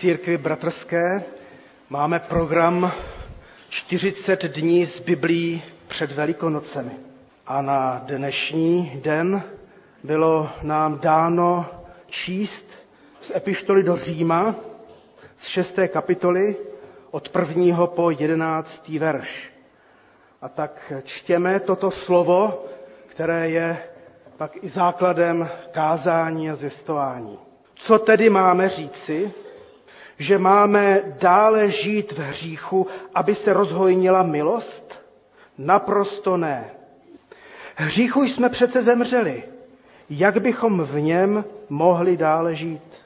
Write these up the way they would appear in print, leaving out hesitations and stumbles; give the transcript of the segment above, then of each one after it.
církvi bratrské máme program 40 dní z Biblií před Velikonocemi. A na dnešní den bylo nám dáno číst z epištoly do Říma z 6. kapitoly od 1. po 11. verš. A tak čtěme toto slovo, které je pak i základem kázání a zvěstování. Co tedy máme říci? Že máme dále žít v hříchu, aby se rozhojnila milost? Naprosto ne. Hříchu jsme přece zemřeli. Jak bychom v něm mohli dále žít?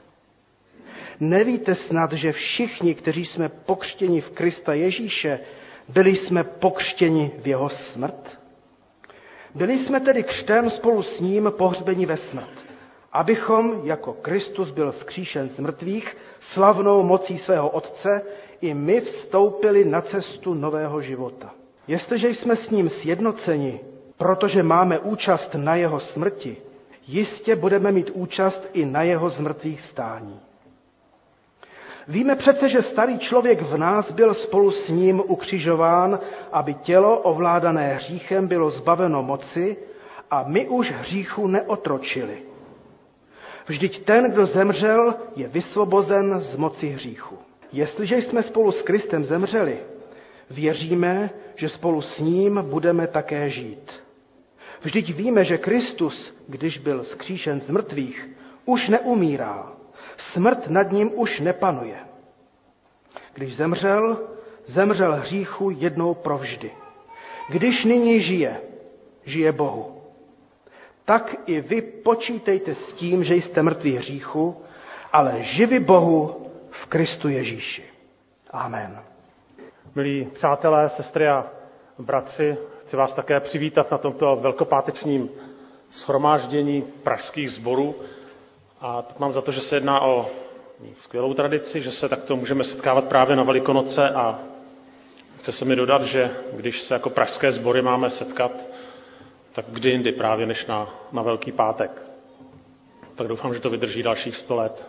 Nevíte snad, že všichni, kteří jsme pokřtěni v Krista Ježíše, byli jsme pokřtěni v jeho smrt? Byli jsme tedy křtem spolu s ním pohřbeni ve smrt, abychom, jako Kristus byl vzkříšen z mrtvých, slavnou mocí svého Otce, i my vstoupili na cestu nového života. Jestliže jsme s ním sjednoceni, protože máme účast na jeho smrti, jistě budeme mít účast i na jeho zmrtvých stání. Víme přece, že starý člověk v nás byl spolu s ním ukřižován, aby tělo ovládané hříchem bylo zbaveno moci a my už hříchu neotročili. Vždyť ten, kdo zemřel, je vysvobozen z moci hříchu. Jestliže jsme spolu s Kristem zemřeli, věříme, že spolu s ním budeme také žít. Vždyť víme, že Kristus, když byl vzkříšen z mrtvých, už neumírá. Smrt nad ním už nepanuje. Když zemřel hříchu jednou provždy. Když nyní žije Bohu. Tak i vy počítejte s tím, že jste mrtví hříchu, ale živi Bohu v Kristu Ježíši. Amen. Milí přátelé, sestry a bratři, chci vás také přivítat na tomto velkopátečním shromáždění pražských sborů. A tak mám za to, že se jedná o skvělou tradici, že se takto můžeme setkávat právě na Velikonoce a chce se mi dodat, že když se jako pražské sbory máme setkat, tak kdy jindy právě než na Velký pátek. Tak doufám, že to vydrží dalších 100 let.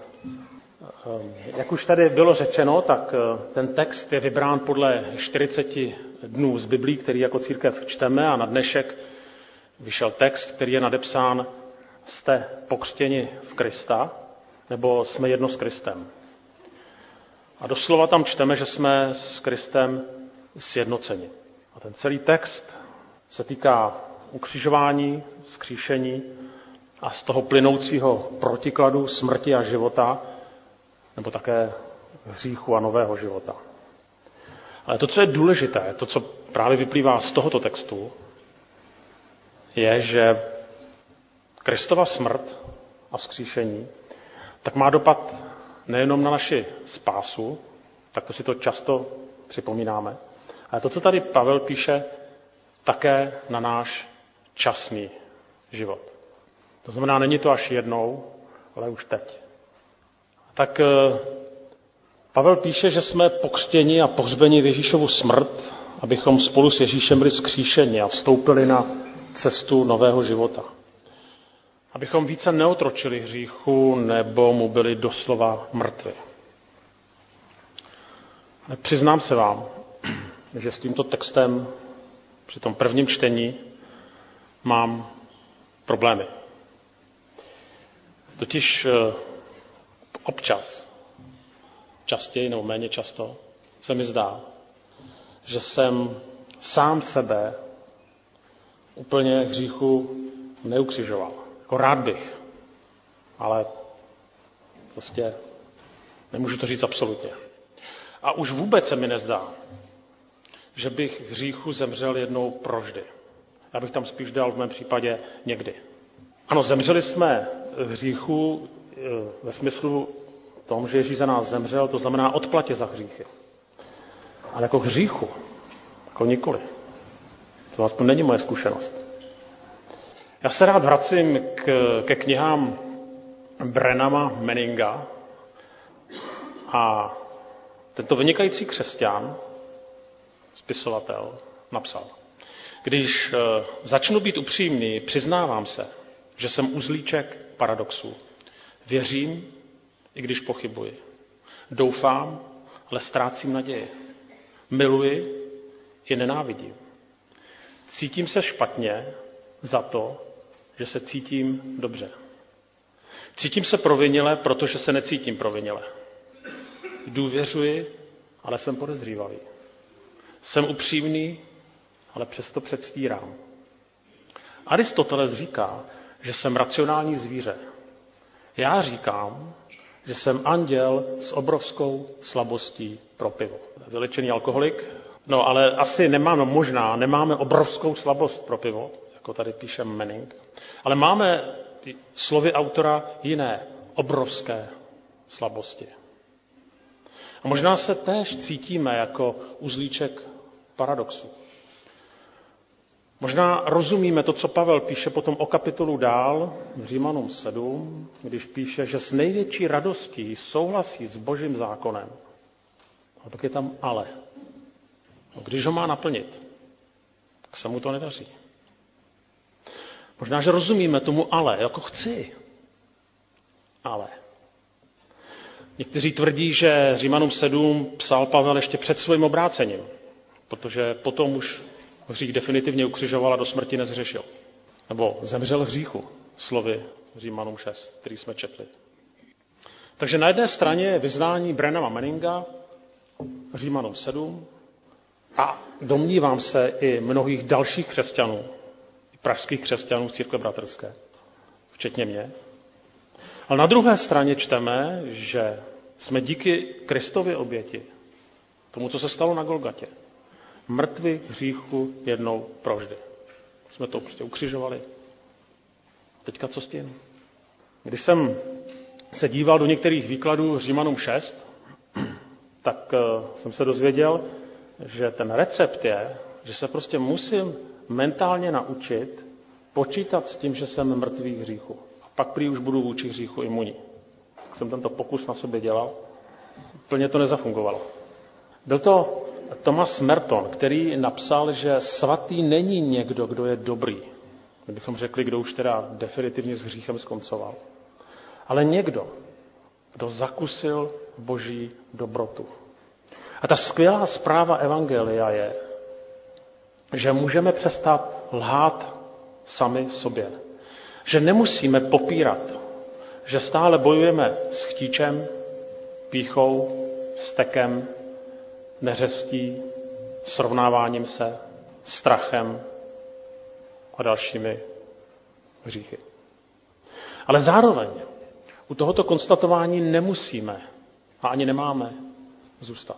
Jak už tady bylo řečeno, tak ten text je vybrán podle 40 dnů z Biblí, který jako církev čteme, a na dnešek vyšel text, který je nadepsán Jste pokřtěni v Krista, nebo jsme jedno s Kristem. A doslova tam čteme, že jsme s Kristem sjednoceni. A ten celý text se týká ukřižování, vzkříšení a z toho plynoucího protikladu smrti a života, nebo také hříchu a nového života. Ale to, co je důležité, to, co právě vyplývá z tohoto textu, je, že Kristova smrt a vzkříšení tak má dopad nejenom na naši spásu, tak to si to často připomínáme, ale to, co tady Pavel píše, také na náš časný život. To znamená, není to až jednou, ale už teď. Tak Pavel píše, že jsme pokřtěni a pohřbeni v Ježíšovu smrt, abychom spolu s Ježíšem byli vzkříšeni a vstoupili na cestu nového života. Abychom více neotročili hříchu nebo mu byli doslova mrtvi. Přiznám se vám, že s tímto textem při tom prvním čtení mám problémy. Totiž občas, častěji nebo méně často, se mi zdá, že jsem sám sebe úplně hříchu neukřižoval. Jako rád bych, ale prostě nemůžu to říct absolutně. A už vůbec se mi nezdá, že bych hříchu zemřel jednou provždy. Já bych tam spíš dal v mém případě někdy. Ano, zemřeli jsme hříchu ve smyslu tom, že Ježíš za nás zemřel, to znamená odplatě za hříchy. Ale jako hříchu, jako nikoli. To aspoň není moje zkušenost. Já se rád vracím ke knihám Branhama Manninga a tento vynikající křesťan, spisovatel, napsal: Když začnu být upřímný, přiznávám se, že jsem uzlíček paradoxů. Věřím, i když pochybuji. Doufám, ale ztrácím naději. Miluji i nenávidím. Cítím se špatně za to, že se cítím dobře. Cítím se provinile, protože se necítím provinile. Důvěřuji, ale jsem podezřívavý. Jsem upřímný, ale přesto předstírám. Aristoteles říká, že jsem racionální zvíře. Já říkám, že jsem anděl s obrovskou slabostí pro pivo. Vylečený alkoholik, no ale asi nemáme obrovskou slabost pro pivo, jako tady píše Manning, ale máme slovy autora jiné obrovské slabosti. A možná se též cítíme jako uzlíček paradoxu. Možná rozumíme to, co Pavel píše potom o kapitolu dál v Římanům 7, když píše, že s největší radostí souhlasí s Božím zákonem. A pak je tam ale. No, když ho má naplnit, tak se mu to nedaří. Možná, že rozumíme tomu ale, jako chci. Ale. Někteří tvrdí, že Římanům 7 psal Pavel ještě před svým obrácením, protože potom už hřích definitivně ukřižoval a do smrti nezřešil. Nebo zemřel hříchu, slovy Římanům 6, který jsme četli. Takže na jedné straně je vyznání Branhama Manninga, Římanům 7, a domnívám se i mnohých dalších křesťanů, i pražských křesťanů v církve bratrské, včetně mě. Ale na druhé straně čteme, že jsme díky Kristově oběti, tomu, co se stalo na Golgatě, mrtvi hříchu jednou provždy. Jsme to prostě ukřižovali. Teďka co s tím? Když jsem se díval do některých výkladů Římanům 6, tak jsem se dozvěděl, že ten recept je, že se prostě musím mentálně naučit počítat s tím, že jsem mrtvý hříchu. A pak prý už budu vůči hříchu imunní. Tak jsem tento pokus na sobě dělal. Plně to nezafungovalo. Byl to Thomas Merton, který napsal, že svatý není někdo, kdo je dobrý. Kdybychom řekli, kdo už teda definitivně s hříchem skoncoval. Ale někdo, kdo zakusil Boží dobrotu. A ta skvělá zpráva evangelia je, že můžeme přestat lhát sami sobě. Že nemusíme popírat, že stále bojujeme s chtíčem, pýchou, stekem, neřestí, srovnáváním se, strachem a dalšími hříchy. Ale zároveň u tohoto konstatování nemusíme a ani nemáme zůstat.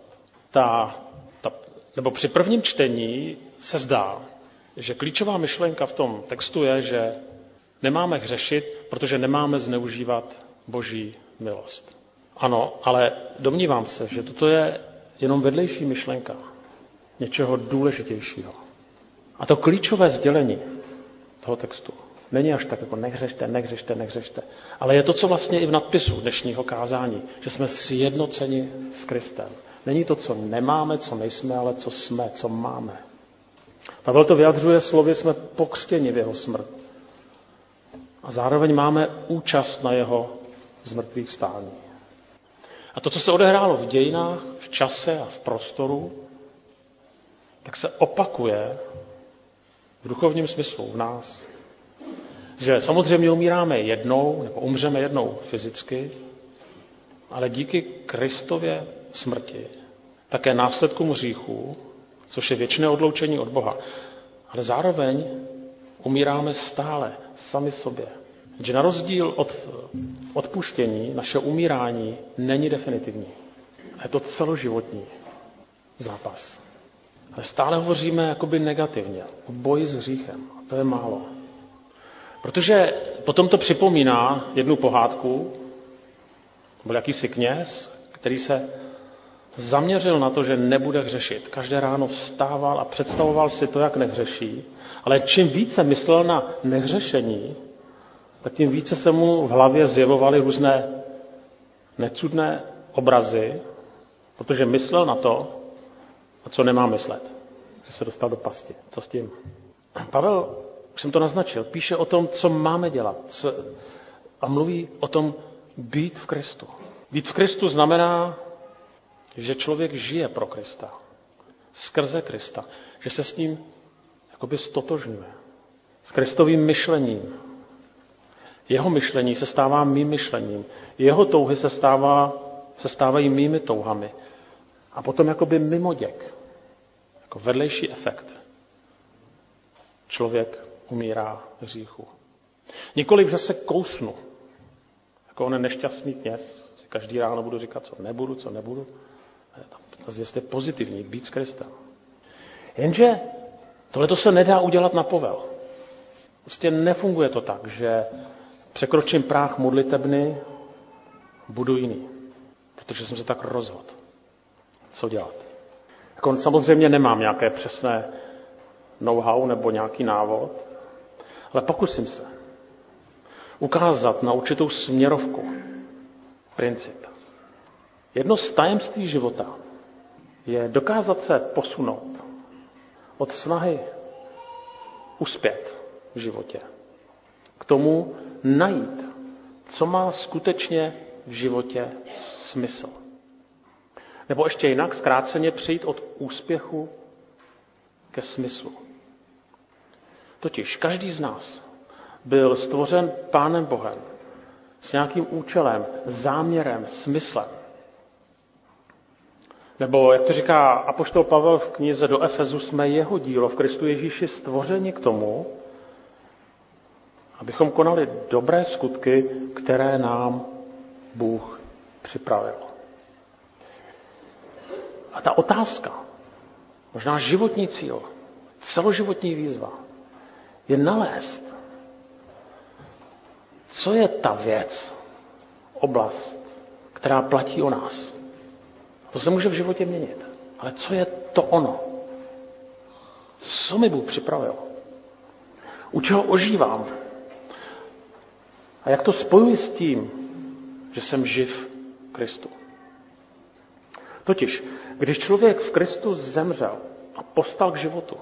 Nebo při prvním čtení se zdá, že klíčová myšlenka v tom textu je, že nemáme hřešit, protože nemáme zneužívat Boží milost. Ano, ale domnívám se, že toto je jenom vedlejší myšlenka něčeho důležitějšího. A to klíčové sdělení toho textu není až tak jako nehřešte, ale je to, co vlastně i v nadpisu dnešního kázání, že jsme sjednoceni s Kristem. Není to, co nemáme, co nejsme, ale co jsme, co máme. Pavel to vyjadřuje slovy, jsme pokřtěni v jeho smrt. A zároveň máme účast na jeho zmrtvých vstání. A to, co se odehrálo v dějinách, v čase a v prostoru, tak se opakuje v duchovním smyslu v nás. Že samozřejmě umíráme jednou, nebo umřeme jednou fyzicky, ale díky Kristově smrti, také následkům hříchů, což je věčné odloučení od Boha. Ale zároveň umíráme stále, sami sobě. Že na rozdíl od odpuštění, naše umírání není definitivní. Je to celoživotní zápas. Ale stále hovoříme jakoby negativně, o boji s hříchem. A to je málo. Protože potom to připomíná jednu pohádku. Byl jakýsi kněz, který se zaměřil na to, že nebude hřešit. Každé ráno vstával a představoval si to, jak nehřeší. Ale čím více myslel na nehřešení, tak tím více se mu v hlavě zjevovaly různé necudné obrazy, protože myslel na to, a co nemá myslet. Že se dostal do pasti. Co s tím? Pavel, už jsem to naznačil, píše o tom, co máme dělat. A mluví o tom být v Kristu. Být v Kristu znamená že člověk žije pro Krista, skrze Krista, že se s ním jakoby stotožňuje, s Kristovým myšlením. Jeho myšlení se stává mým myšlením, jeho touhy se stávají mými touhami. A potom jakoby mimoděk, jako vedlejší efekt, člověk umírá v hříchu. Nikoliv, že se kousnu, jako on nešťastný kněz, si každý ráno budu říkat, co nebudu. Ta zvěst je pozitivní, být s Kristem. Jenže tohleto se nedá udělat na povel. Prostě nefunguje to tak, že překročím práh modlitebny, budu jiný, protože jsem se tak rozhodl. Co dělat? Jako samozřejmě nemám nějaké přesné know-how nebo nějaký návod, ale pokusím se ukázat na určitou směrovku, princip. Jedno z tajemství života je dokázat se posunout od snahy uspět v životě k tomu najít, co má skutečně v životě smysl. Nebo ještě jinak, zkráceně přejít od úspěchu ke smyslu. Totiž každý z nás byl stvořen Pánem Bohem s nějakým účelem, záměrem, smyslem. Nebo, jak to říká apoštol Pavel v knize do Efezu, jsme jeho dílo v Kristu Ježíši stvořeni k tomu, abychom konali dobré skutky, které nám Bůh připravil. A ta otázka, možná životní cíl, celoživotní výzva, je nalézt, co je ta věc, oblast, která platí o nás. To se může v životě měnit, ale co je to ono? Co mi Bůh připravil? U čeho ožívám? A jak to spojuji s tím, že jsem živ Kristu? Totiž, když člověk v Kristu zemřel a postal k životu,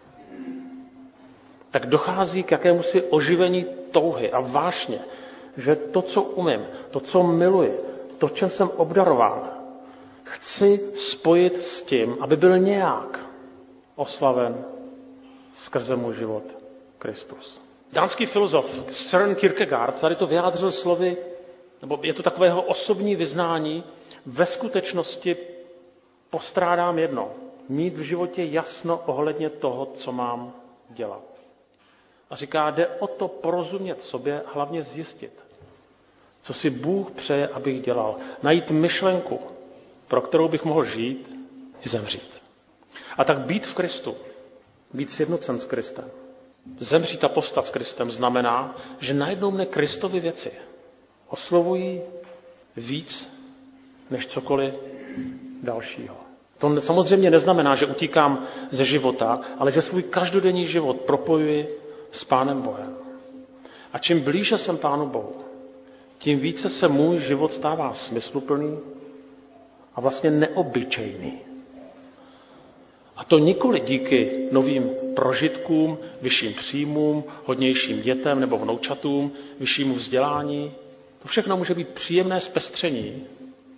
tak dochází k jakémusi oživení touhy a vášně, že to, co umím, to, co miluji, to, čem jsem obdarován, chci spojit s tím, aby byl nějak oslaven skrze můj život Kristus. Dánský filozof Søren Kierkegaard tady to vyjádřil slovy, nebo je to takového osobní vyznání, ve skutečnosti postrádám jedno, mít v životě jasno ohledně toho, co mám dělat. A říká, jde o to porozumět sobě, hlavně zjistit, co si Bůh přeje, abych dělal. Najít myšlenku, pro kterou bych mohl žít i zemřít. A tak být v Kristu, být sjednocen s Kristem, zemřít a povstat s Kristem znamená, že najednou mne Kristovy věci oslovují víc než cokoliv dalšího. To samozřejmě neznamená, že utíkám ze života, ale že svůj každodenní život propojuji s Pánem Bohem. A čím blíže jsem Pánu Bohu, tím více se můj život stává smysluplný a vlastně neobyčejný. A to nikoli díky novým prožitkům, vyšším příjmům, hodnějším dětem nebo vnoučatům, vyššímu vzdělání. To všechno může být příjemné zpestření,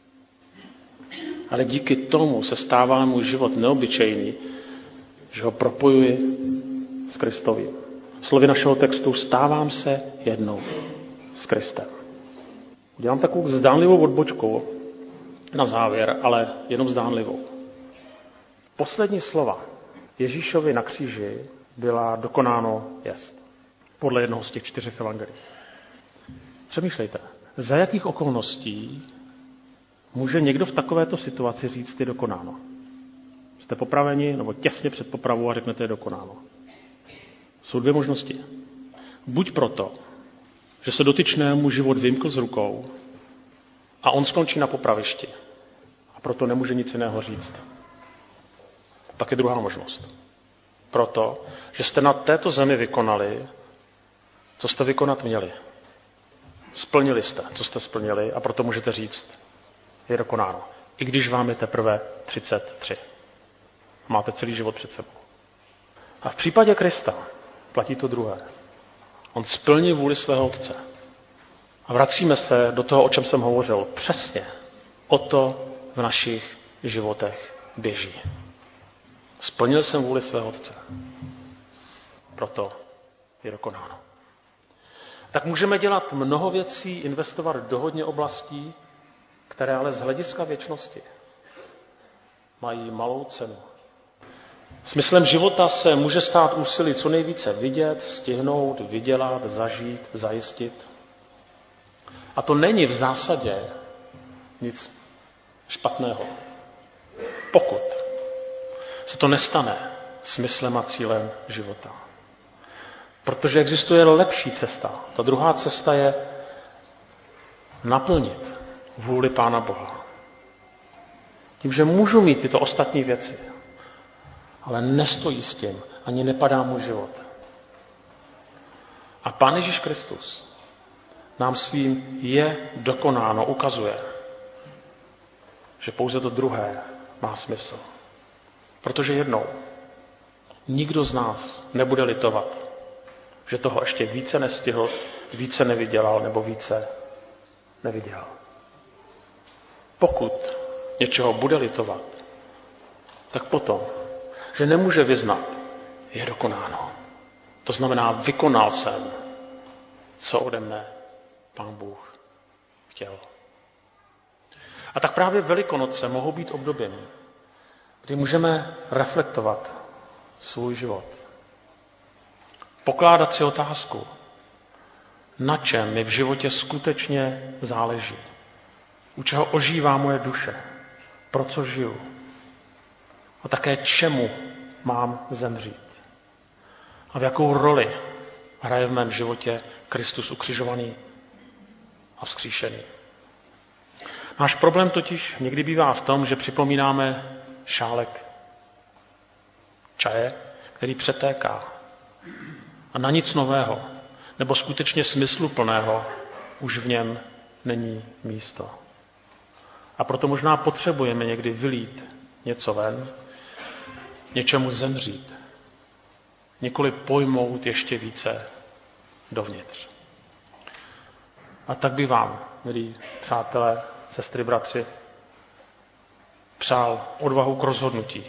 ale díky tomu se stává můj život neobyčejný, že ho propojuji s Kristovým. Slovy našeho textu stávám se jednou s Kristem. Udělám takovou zdánlivou odbočku na závěr, ale jenom zdánlivou. Poslední slova Ježíšovi na kříži byla dokonáno jest. Podle jednoho z těch 4 evangelií. Přemýšlejte, za jakých okolností může někdo v takovéto situaci říct, je dokonáno. Jste popraveni, nebo těsně před popravou a řeknete, je dokonáno. Jsou 2 možnosti. Buď proto, že se dotyčnému život vymkl z rukou a on skončí na popravišti a proto nemůže nic jiného říct. Tak je druhá možnost. Proto, že jste na této zemi vykonali, co jste vykonat měli. Splnili jste, co jste splnili a proto můžete říct, je dokonáno. I když vám je teprve 33. Máte celý život před sebou. A v případě Krista platí to druhé. On splnil vůli svého Otce. A vracíme se do toho, o čem jsem hovořil. Přesně o to v našich životech běží. Splnil jsem vůli svého Otce. Proto je dokonáno. Tak můžeme dělat mnoho věcí, investovat do hodně oblastí, které ale z hlediska věčnosti mají malou cenu. Smyslem života se může stát úsilí co nejvíce vidět, stihnout, vydělat, zažít, zajistit. A to není v zásadě nic špatného. Pokud se to nestane smyslem a cílem života. Protože existuje lepší cesta. Ta druhá cesta je naplnit vůli Pána Boha. Tím, že můžu mít tyto ostatní věci, ale nestojí s tím, ani nepadá mu život. A Pán Ježíš Kristus nám svým je dokonáno ukazuje, že pouze to druhé má smysl. Protože jednou nikdo z nás nebude litovat, že toho ještě více nestihl, více nevydělal nebo více neviděl. Pokud něčeho bude litovat, tak potom, že nemůže vyznat, je dokonáno. To znamená, vykonal jsem, co ode mne Pán Bůh chtěl. A tak právě Velikonoce mohou být obdobím, kdy můžeme reflektovat svůj život. Pokládat si otázku, na čem mi v životě skutečně záleží. U čeho ožívá moje duše. Pro co žiju. A také čemu mám zemřít. A v jakou roli hraje v mém životě Kristus ukřižovaný a vzkříšený. Náš problém totiž někdy bývá v tom, že připomínáme šálek čaje, který přetéká. A na nic nového, nebo skutečně smysluplného, už v něm není místo. A proto možná potřebujeme někdy vylít něco ven, něčemu zemřít, nikoli pojmout ještě více dovnitř. A tak by vám, milí přátelé, sestry, bratři, přál odvahu k rozhodnutí,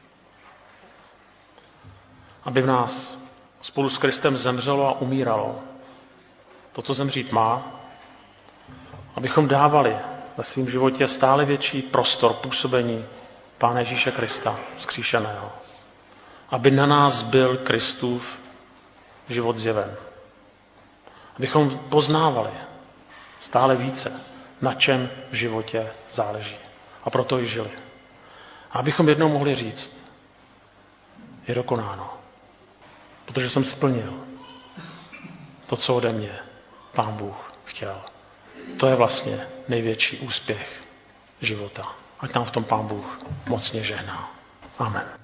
aby v nás spolu s Kristem zemřelo a umíralo to, co zemřít má, abychom dávali ve svém životě stále větší prostor působení Pána Ježíše Krista vzkříšeného. Aby na nás byl Kristův život zjeven. Abychom poznávali stále více, na čem v životě záleží. A proto i žili. A abychom jednou mohli říct, je dokonáno. Protože jsem splnil to, co ode mě Pán Bůh chtěl. To je vlastně největší úspěch života. Ať nám v tom Pán Bůh mocně žehná. Amen.